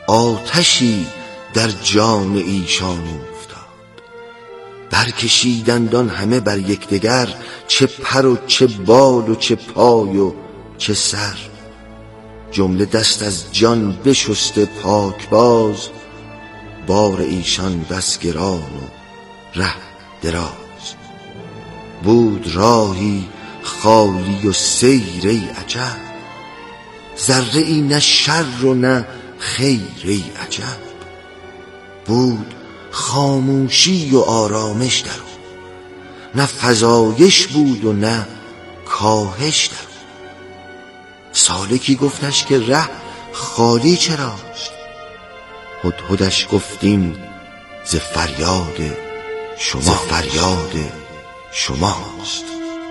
آتشی در جان ایشان افتاد. برکشیدند آن همه بر یکدیگر، چه پر و چه بال و چه پای و چه سر. جمله دست از جان بشسته پاک باز، بار ایشان بس گران و ره دراز. بود راهی خالی و سیر ای عجب، ذره ای نه شر و نه خیر ای عجب. بود خاموشی و آرامش در او، نه فزایش بود و نه کاهش در او. سالکی گفتش که ره خالی چراست؟ هدهدش گفتیم ز فریاد شماست.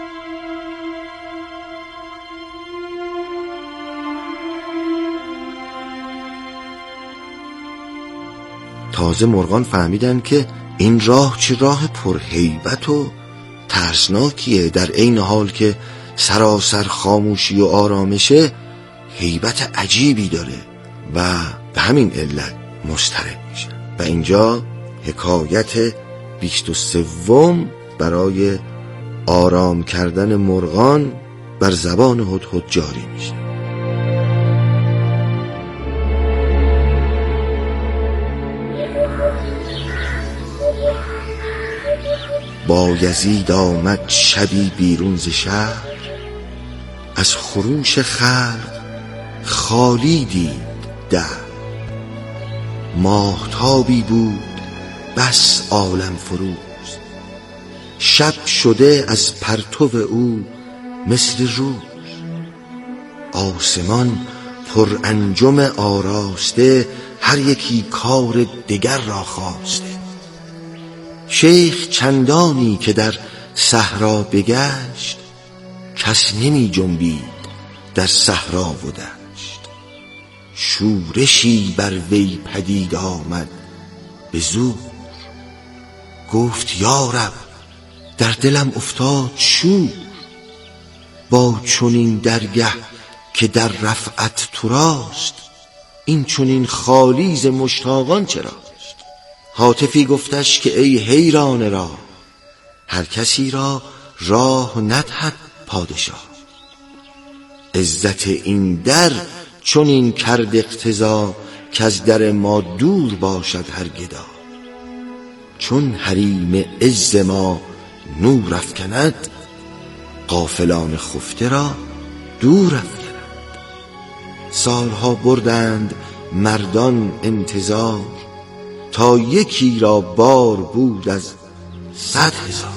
تازه مرغان فهمیدن که این راه چه راه پرهیبت و ترسناکیه. در عین حال که سراسر خاموشی و آرامشه، هیبت عجیبی داره و به همین علت مضطرب میشه. و اینجا حکایت 23 برای آرام کردن مرغان بر زبان هدهد جاری میشه. بایزید آمد شبی بیرون ز شهر، از خروش خلق خالی دید ده. ماهتابی بود بس عالم فروز، شب شده از پرتو او مثل روز. آسمان پر انجم آراسته، هر یکی کار دگر را خواسته. شیخ چندانی که در صحرا بگشت، کس نمی جنبید در صحرا و دشت. شورشی بر وی پدید آمد به زور، گفت یا رب در دلم افتاد شور. با چنین درگه که در رفعت تو راست، این چنین خالی ز مشتاقان چراست؟ هاتفی گفتش که ای حیران راه، هر کسی را راه ندهد پادشاه. عزت این در چنین کرد اقتضا، که از در ما دور باشد هر گدا. چون حریم عز ما نور افکند، غافلان خفته را دور افکند. سالها بردند مردان انتظار، تا یکی را بار بود از 100,000.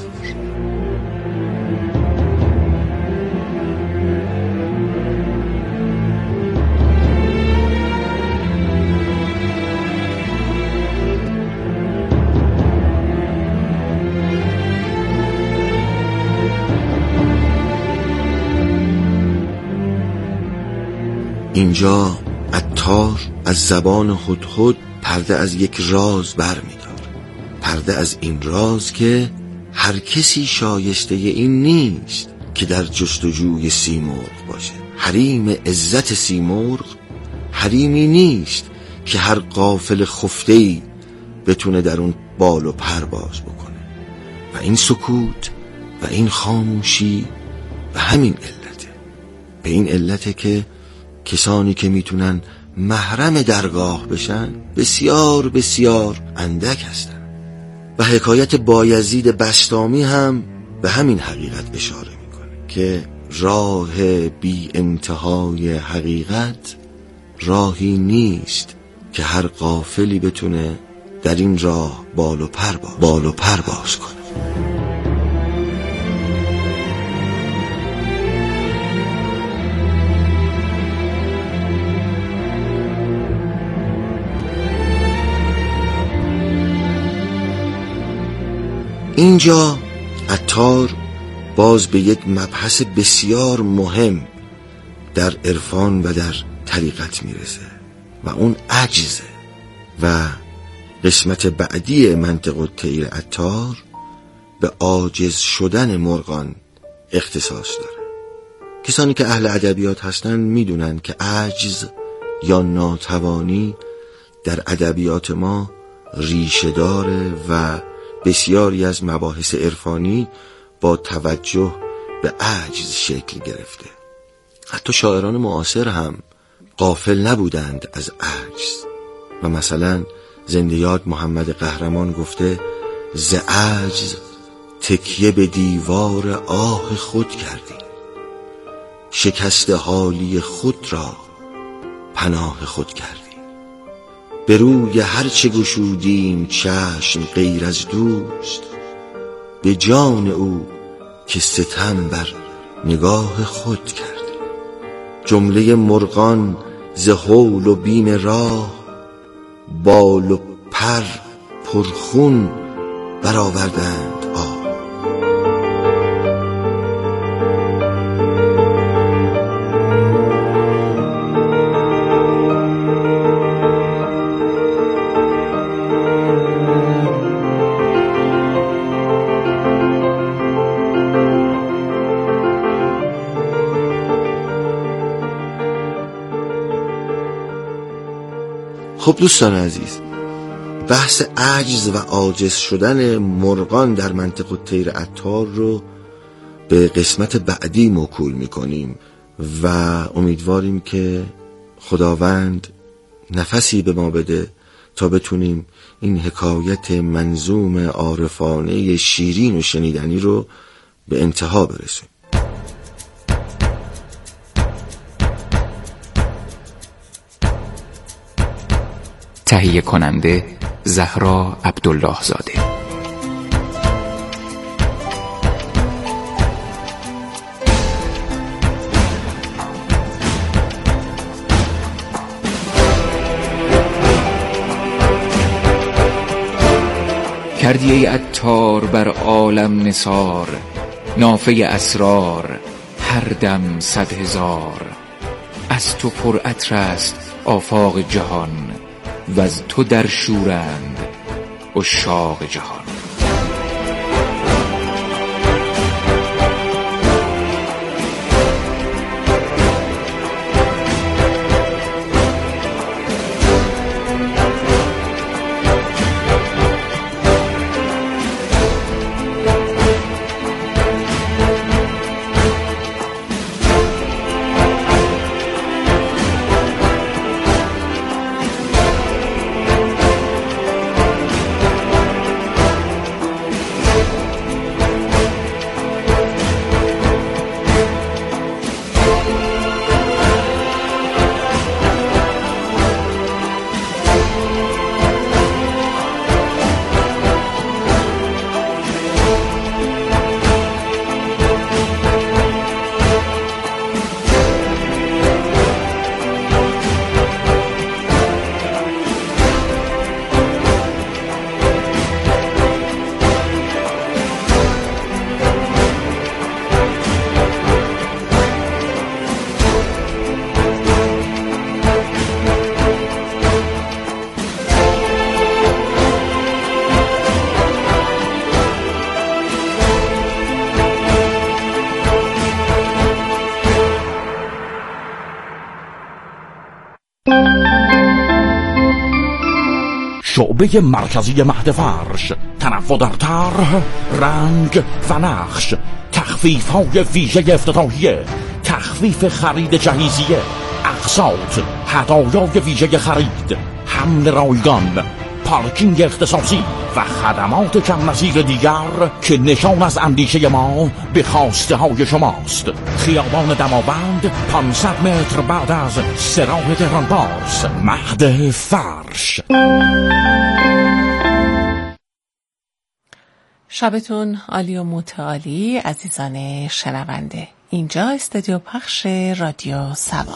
اینجا عطار از زبان هدهد پرده از یک راز بر می داره. پرده از این راز که هر کسی شایسته این نیست که در جستجوی سیمرغ باشه. حریم عزت سیمرغ حریمی نیست که هر غافل خفته‌ای بتونه در اون بال و پر باز بکنه. و این سکوت و این خاموشی و همین علته. به این علته که کسانی که میتونن محرم درگاه بشن بسیار بسیار اندک هستن. و حکایت بایزید بسطامی هم به همین حقیقت اشاره میکنه که راه بی انتهای حقیقت راهی نیست که هر غافلی بتونه در این راه بال و پر باز کنه. اینجا عطار باز به یک مبحث بسیار مهم در عرفان و در طریقت میرسه و اون عجزه. و قسمت بعدی منطق الطیر عطار به عاجز شدن مرغان اختصاص داره. کسانی که اهل ادبیات هستن میدونن که عجز یا ناتوانی در ادبیات ما ریشه داره و بسیاری از مباحث عرفانی با توجه به عجز شکل گرفته. حتی شاعران معاصر هم غافل نبودند از عجز و مثلا زنده یاد محمد قهرمان گفته ز عجز تکیه به دیوار آه خود کردیم، شکست حالی خود را پناه خود کردیم. به روی هرچه گشودیم چشم غیر از دوست، به جان او که ستم بر نگاه خود کردیم. جمله مرغان ز هول و بیم راه، بال و پر پرخون برآوردند آه. خب دوستان عزیز، بحث عجز و عاجز شدن مرغان در منطق الطیر عطار رو به قسمت بعدی موکول میکنیم و امیدواریم که خداوند نفسی به ما بده تا بتونیم این حکایت منظوم عارفانه شیرین و شنیدنی رو به انتها برسونیم. تهیه کننده زهرا عبدالله زاده. کردی ای عطار بر عالم نثار، نافه اسرار هر دم 100,000. از تو پر عطر است آفاق جهان، و از تو در شورند عشاق جهان. شعبه مرکزی مهد فرش، تنوع در طرح، رنگ و نقش، تخفیف‌های ویژه افتتاحیه، تخفیف خرید جهیزیه، اقساط، هدایای ویژه خرید، حمل رایگان، پارکینگ اختصاصی و خدمات کم نظیر دیگر که نشان از اندیشه ما به خواسته های شماست. خیابان دماوند 500 متر بعد از سراح تهران پارس، مهد فرش. شبتون عالی و متعالی عزیزان شنونده. اینجا استودیو پخش رادیو سبا.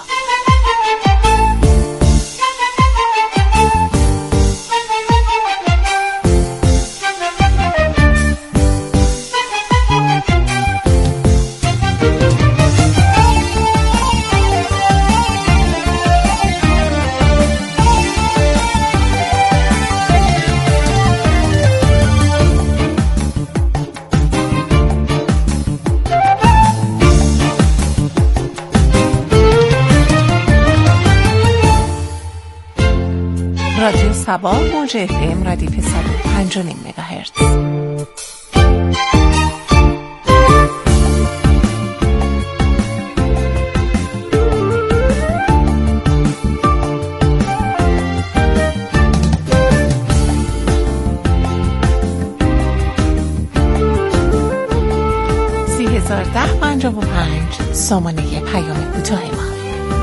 رادیو صبا موج FM ردیف 105.5 مگاهرتز. سامانه پیام کوتاه ما.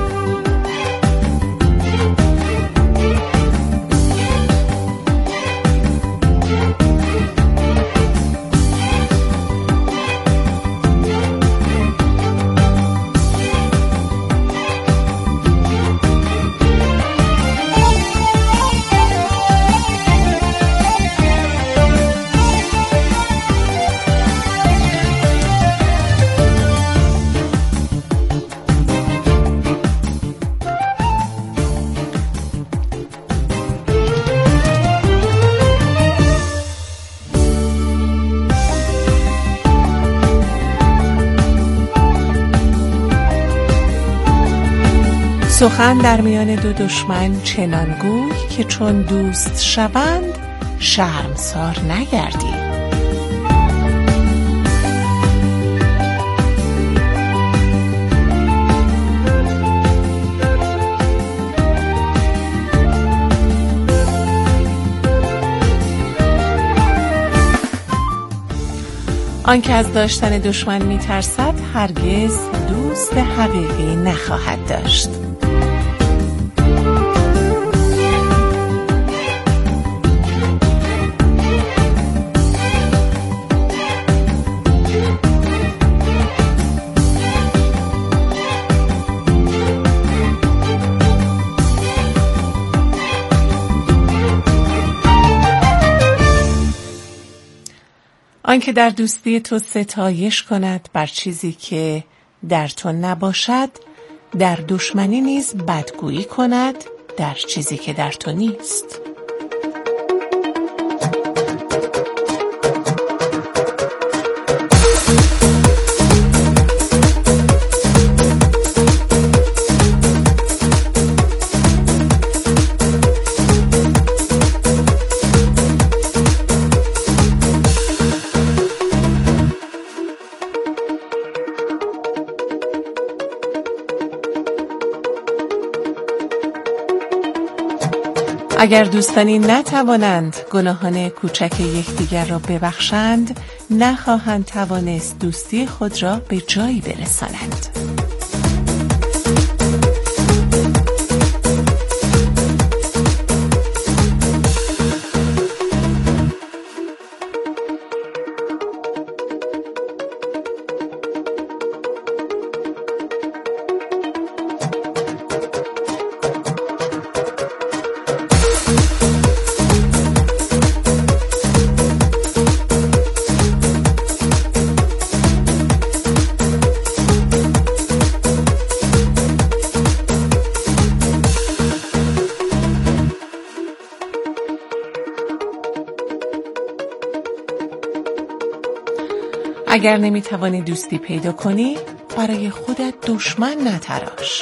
سخن در میان دو دشمن چنان گوی که چون دوست شوند شرمسار نگردی. آنکه از داشتن دشمن می‌ترسد هرگز دوست حقیقی نخواهد داشت. آنکه در دوستی تو ستایش کند بر چیزی که در تو نباشد، در دشمنی نیز بدگویی کند در چیزی که در تو نیست. اگر دوستانی نتوانند گناهان کوچک یکدیگر را ببخشند، نخواهند توانست دوستی خود را به جایی برسانند. اگر نمیتوانی دوستی پیدا کنی، برای خودت دشمن نتراش.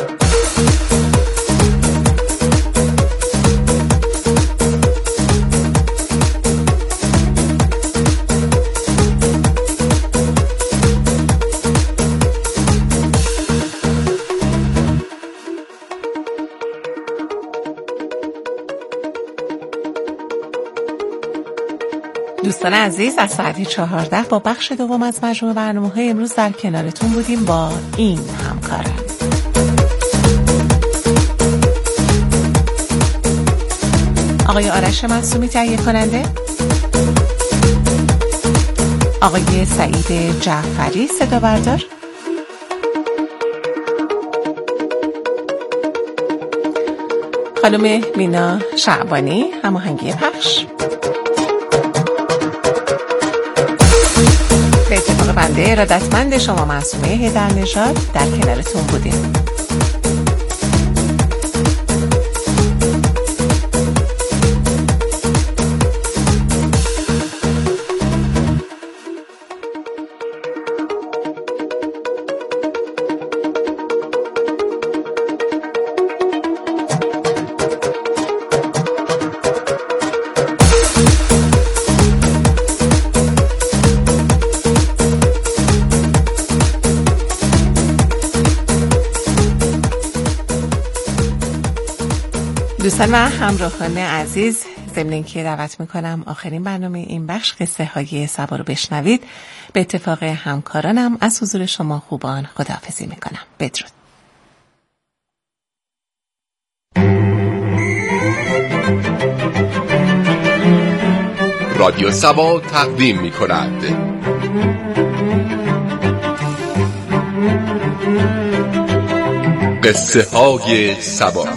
دوستان عزیز، از ساعت 14 با بخش دوم از مجموع برنامه‌های امروز در کنارتون بودیم با این همکاران: آقای آرش معصومی تهیه کننده، آقای سعید جعفری صدا بردار، خانم مینا شعبانی هماهنگی پخش. به اتفاق بنده ارادتمند شما معصومه هیدرنژاد در کنارتون بودیم. دوستان و همراهان عزیز، ضمن اینکه دعوت میکنم آخرین برنامه این بخش قصه های صبا رو بشنوید، به اتفاق همکارانم از حضور شما خوبان خداحافظی میکنم. بدرود. رادیو صبا تقدیم میکند قصه های صبا.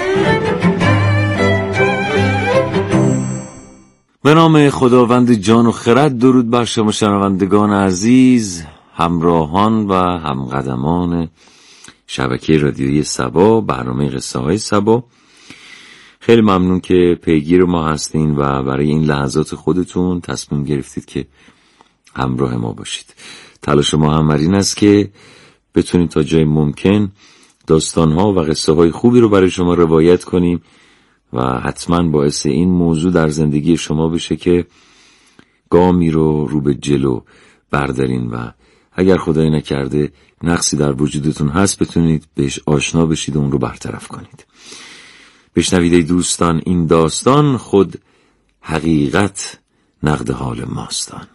به نام خداوند جان و خرد. درود بر شما شنوندگان عزیز، همراهان و همقدمان شبکه رادیویی صبا، برنامه قصه های صبا. خیلی ممنون که پیگیر ما هستین و برای این لحظات خودتون تصمیم گرفتید که همراه ما باشید. تلاش ما هم این است که بتونید تا جای ممکن داستان‌ها و قصه های خوبی رو برای شما روایت کنیم و حتما باعث این موضوع در زندگی شما بشه که گامی رو به جلو بردارین و اگر خدای نکرده نقصی در وجودتون هست بتونید بهش آشنا بشید و اون رو برطرف کنید. بشنوید ای دوستان، این داستان خود حقیقت نقد حال ماستان.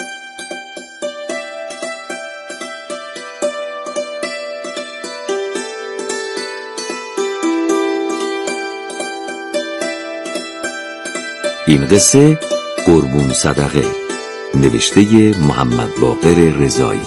این قصه قربون صدقه، نوشته محمد باقر رضایی.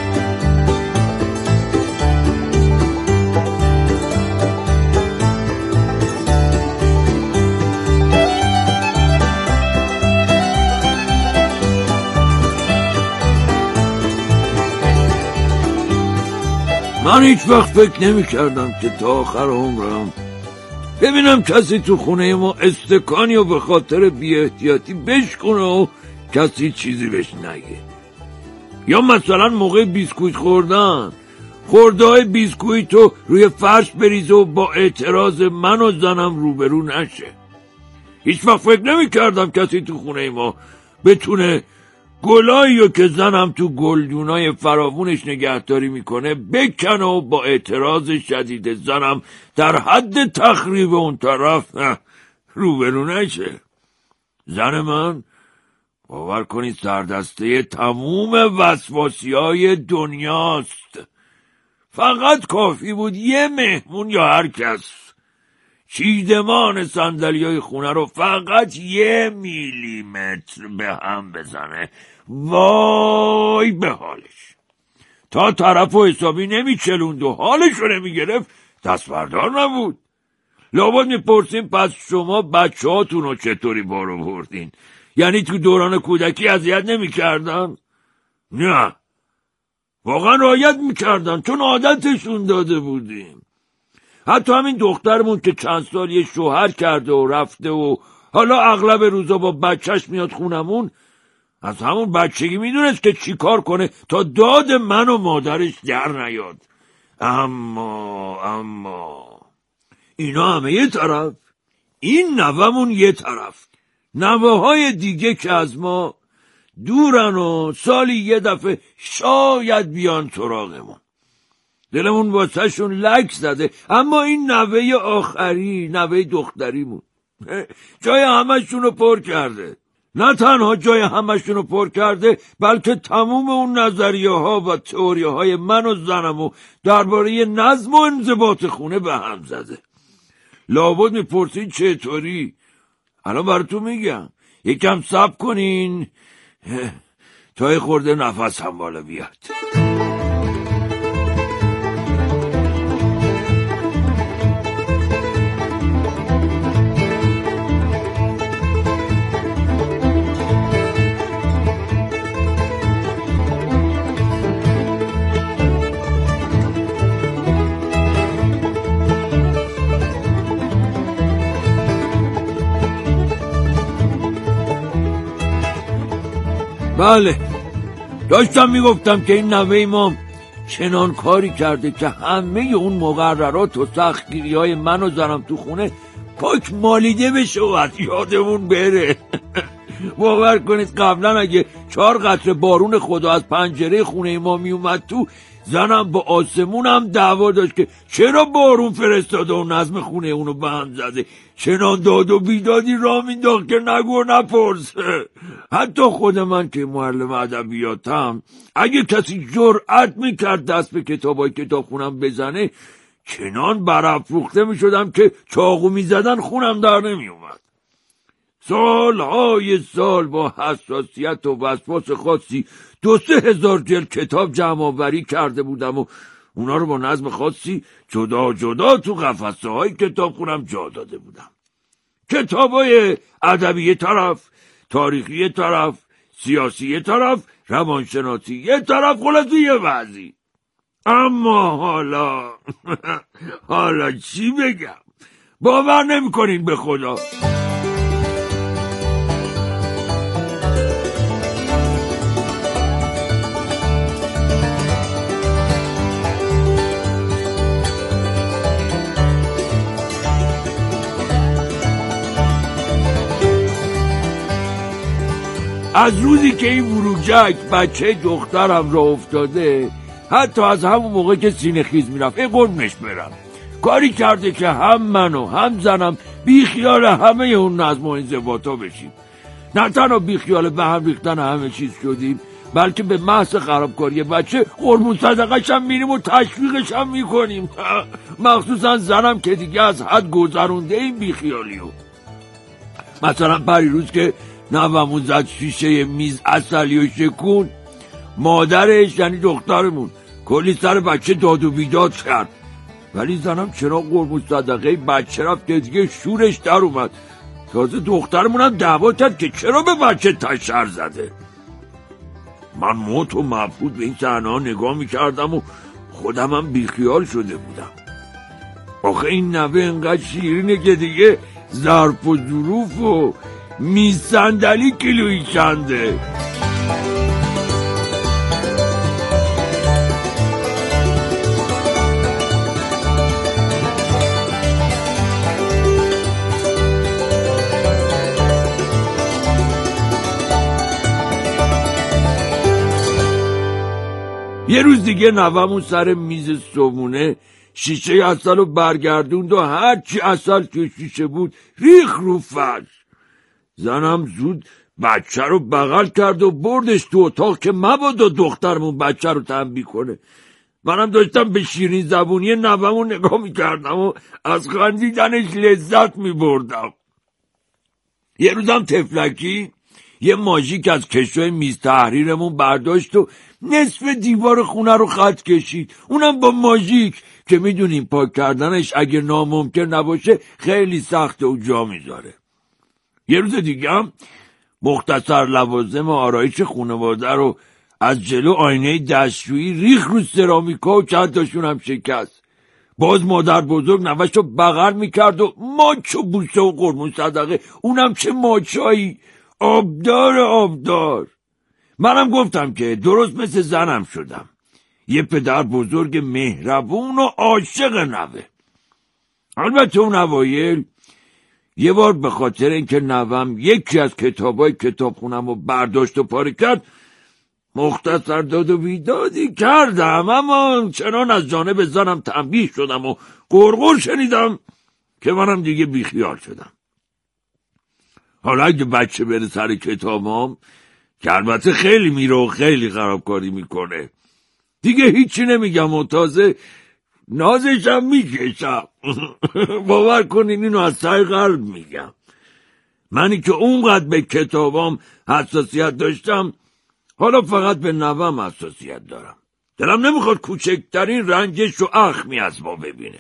من هیچ وقت فکر نمی کردم که تا آخر عمرم ببینم کسی تو خونه ما استکانی و به خاطر بی احتیاطی بشکنه و کسی چیزی بهش نگه. یا مثلا موقع بیسکویت خوردن خورده های بیسکویتو روی فرش بریزه و با اعتراض من و زنم روبرو نشه. هیچ وقت فکر نمی کردم کسی تو خونه ما بتونه گلاییو که زنم تو گلدونای فراوونش نگهداری میکنه بکنه و با اعتراض شدید زنم در حد تخریب اون طرف روبرو نشه. زن من باور کنید سردسته تموم وسواسی‌های دنیاست. فقط کافی بود یه مهمون یا هر کس چیدمان صندلی‌های خونه رو فقط 1 میلیمتر به هم بزنه، وای به حالش. تا طرف و حسابی نمیچلوند و حالش رو نمیگرفت دست بردار نبود. لابد میپرسیم پس شما بچه هاتون رو چطوری بارو بردین؟ یعنی تو دوران کودکی اذیت نمیکردن؟ نه، واقعا رعایت میکردن چون عادتشون داده بودیم. حتی همین دخترمون که چند سال یه شوهر کرده و رفته و حالا اغلب روزا با بچهش میاد خونمون، از همون بچگی میدونست که چی کار کنه تا داد من و مادرش در نیاد. اما اینا همه یه طرف، این نوه‌مون یه طرف. نوه‌های دیگه که از ما دورن و سالی یه دفعه شاید بیان سراغمون. دلمون واسه شون لک زده. اما این نوه آخری، نوه دختریمون، جای همشون رو پر کرده. نه تنها جای همشون رو پر کرده، بلکه تموم اون نظریه ها و تئوری های من و زنمو درباره نظم و انضباط خونه به هم زده. لابد میپرسید چطوری؟ الان براتون میگم. یکم صبر کنین تا یه خورده نفس هم بالا بیاد. بله، داشتم میگفتم که این نوه ما چنان کاری کرده که همه اون مقررات و سختگیری های من و زنم تو خونه پاک مالیده بشه و از یادمون بره. باور کنید قبلا اگه 4 قطره بارون خدا از پنجره خونه ما می اومد تو، زنم با آسمون هم دعوا داشت که چرا بارون فرستاده و نظم خونه اونو به هم زده. چنان داد و بیدادی را مینداخت که نگو نپرسه. حتی خود من که معلم ادبیاتم، اگه کسی جرأت میکرد دست به کتابخونم بزنه، چنان برافروخته میشدم که چاقو میزدن خونم در نمیومد. سالهای سال با حساسیت و وسواس خاصی 2-3 هزار جلد کتاب جمع آوری کرده بودم و اونا رو با نظم خاصی جدا جدا تو قفسه های کتابخونم جا داده بودم. کتابای ادبی یه طرف، تاریخی یه طرف، سیاسی یه طرف، روانشناسی یه طرف، خلاصه یه وضعی. اما حالا چی بگم؟ باور نمی‌کنین به خدا. از روزی که این وروجک بچه دخترم را افتاده، حتی از همون موقع که سینه خیز میرفت قربونش برم، کاری کرده که هم من و هم زنم بی خیال همه اون نظم و انضباطا بشیم. نه تنها بی خیال به هم ریختن همه چیز شدیم، بلکه به محض خرابکاری بچه قربون صدقش هم میریم و تشویقش هم میکنیم. مخصوصا زنم که دیگه از حد گذرونده این بی خیالیو. مثلا پریروز که نوامون زد شیشه میز عسلی و شکون، مادرش یعنی دخترمون کلی سر بچه داد و بیداد کرد، ولی زنم چرا قربون صدقه بچه رفت که دیگه شورش در اومد. تازه دخترمون هم دعوا کرد که چرا به بچه تشر زده. من موت و مبهوت به این صحنه‌ها نگاه میکردم و خودم هم بیخیال شده بودم. آخه این نوه انقدر شیرینه که دیگه ظرف و ظروف و میز صندلی کیلویی چنده. یه روز دیگه نوامون سر میز صبحونه شیشه عسل رو برگردوند و هرچی عسل که شیشه بود ریخ رو فرش. زنم زود بچه رو بغل کرد و بردش تو اتاق که مبادا دخترمون بچه رو تنبیه کنه. منم داشتم به شیرین زبونی نوامون نگاه میکردم و از خندیدنش لذت میبردم. یه روزم تفلکی یه ماژیک از کشوی میز تحریرمون برداشت و نصف دیوار خونه رو خط کشید، اونم با ماژیک که میدونیم پاک کردنش اگه ناممکن نباشه خیلی سخته و جا میذاره. یه روز دیگه هم مختصر لوازم آرایش خانواده رو از جلو آینه دستشویی ریخ رو سرامیکا و چند تاشون هم شکست. باز مادر بزرگ نوش رو بغل میکرد و ماچ و بوسه و قربون صدقه، اونم چه ماچایی، آبدار. منم گفتم که درست مثل زنم شدم، یه پدر بزرگ مهربون و عاشق نوه. البته اون اوایل یه بار به خاطر اینکه نوام یکی از کتابای کتابخونم رو برداشت و پاره کرد مختصر داد و بیدادی کردم، اما چنان از جانب زنم تنبیه شدم و قرقر شنیدم که منم دیگه بیخیال شدم. حالا اگه بچه بره سر کتابام که البته خیلی میره و خیلی خرابکاری میکنه، دیگه هیچی نمیگم و تازه نازشم میکشم. باور کنین اینو از ته قلب میگم. منی که اونقدر به کتابام حساسیت داشتم حالا فقط به نوام حساسیت دارم. دلم نمیخواد کوچکترین رنجش و اخمی از ما ببینه.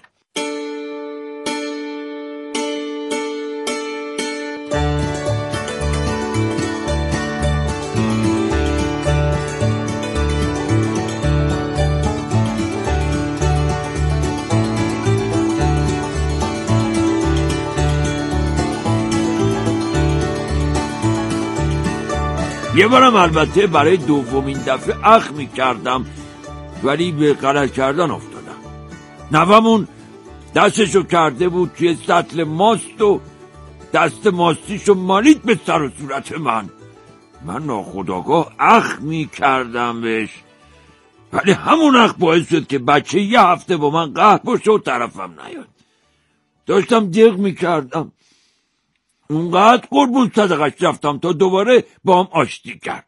یه بارم البته برای دومین دفعه اخ میکردم ولی به غلط کردن افتادم. نوامون دستشو کرده بود توی سطل ماست و دست ماستیشو مالید به سر و صورت من ناخودآگاه اخ می کردم بهش، ولی همون اخ باعث شد که بچه یه هفته با من قهر باشه و طرفم نیاد. داشتم دق می کردم، اونقدر قربون صدقش رفتم تا دوباره با هم آشتی کرد.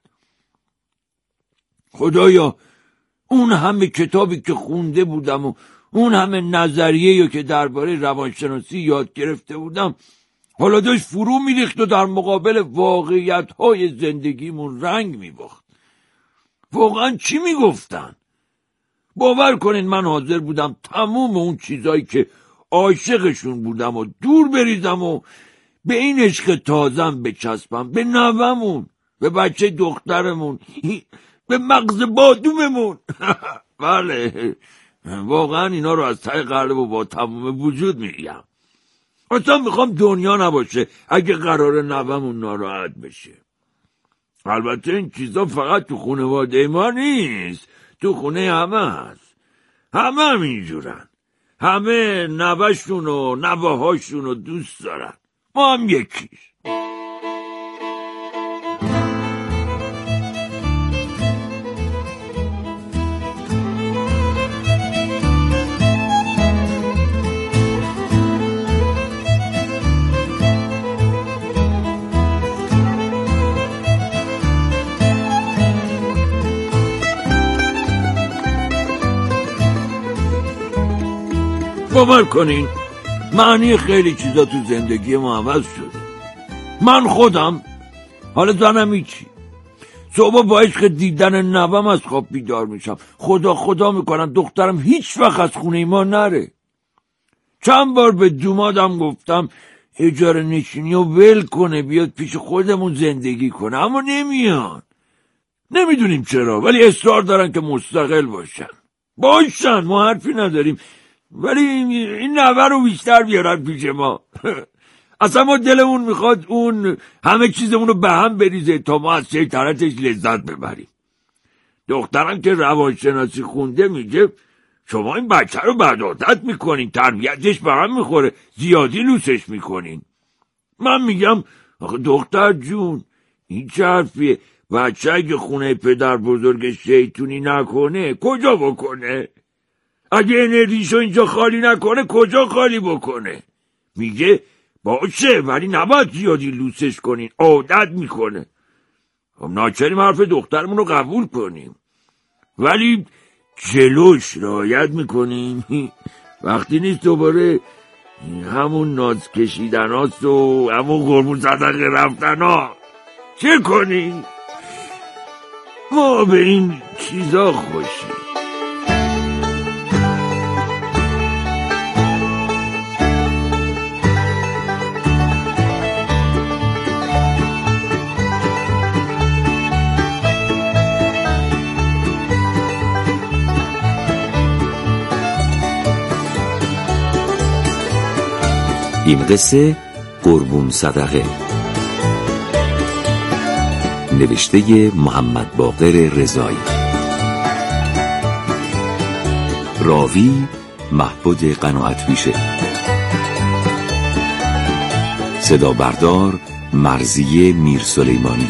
خدایا اون همه کتابی که خونده بودم و اون همه نظریه‌ای که درباره روانشناسی یاد گرفته بودم حالا داشت فرو میریخت و در مقابل واقعیت‌های زندگیمون رنگ میباخت. واقعا چی میگفتن؟ باور کنین من حاضر بودم تموم اون چیزایی که عاشقشون بودم و دور بریزم و به این عشق تازم بچسبم، به نوه‌مون، به بچه دخترمون، به مغز بادوممون. بله واقعا اینا رو از ته قلب و با تمام وجود میگم. اصلا میخوام دنیا نباشه اگه قرار نوه‌مون ناراحت بشه. البته این چیزا فقط تو خانواده ما نیست، تو خونه همه هست. همه هم اینجورن، همه نوه‌شون و نوه‌هاشون رو دوست دارن، ما هم یکیش. باور کنین معنی خیلی چیزا تو زندگی ما عوض شده. من خودم حالا زنم هیچی، صبح با عشق دیدن نوام از خواب بیدار میشم، خدا میکنم دخترم هیچ وقت از خونه ما نره. چند بار به دومادم گفتم اجاره نشینی رو ول کنه بیاد پیش خودمون زندگی کنه، اما نمیان. نمیدونیم چرا، ولی اصرار دارن که مستقل باشن. ما حرفی نداریم، ولی این نوه رو بیشتر بیارن پیش ما. اصلا ما دلمون میخواد اون همه چیزمون رو به هم بریزه تا ما از شیطنتش لذت ببریم. دخترم که روانشناسی خونده میگه شما این بچه رو بد عادت میکنین، تربیتش به هم میخوره، زیادی لوسش میکنین. من میگم آخه دختر جون این چه حرفیه؟ بچه اگه خونه پدر بزرگ شیطونی نکنه کجا بکنه؟ اگه انرژیشو اینجا خالی نکنه کجا خالی بکنه؟ میگه باشه ولی نباید زیادی لوسش کنین، عادت میکنه. خب ناچاریم حرف دخترمون رو قبول کنیم، ولی جلوش رعایت میکنیم. وقتی نیست دوباره همون ناز کشیدن هاست و همون قربون صدقه رفتن ها. چه کنیم؟ ما به این چیزا خوشیم. این قصه قربون صدقه، نوشته محمد باقر رضایی، راوی محبود قناعت بیشه، صدا بردار مرضیه میر سلیمانی،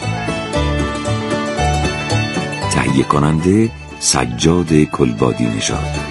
تهیه کننده سجاد کلبادی نژاد.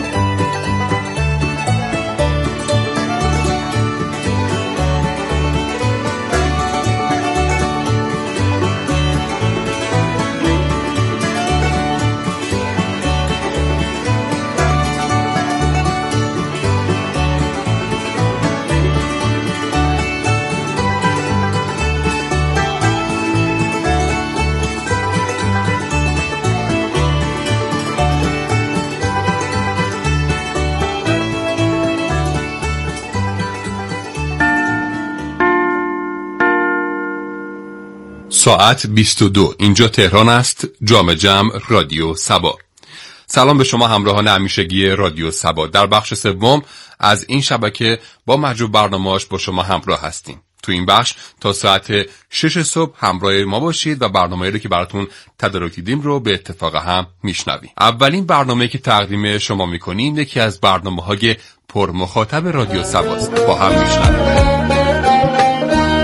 ساعت 22 اینجا تهران است، جام جم رادیو سبا. سلام به شما همراهان همیشگی رادیو سبا. در بخش سوم از این شبکه با مجموع برنامه‌اش با شما همراه هستیم. تو این بخش تا ساعت 6 صبح همراه ما باشید و برنامه‌ای رو که براتون تدارک دیدیم رو به اتفاق هم میشنویم. اولین برنامه‌ای که تقدیم شما می‌کنیم یکی از برنامه‌های پر مخاطب رادیو سباست. با هم میشنویم.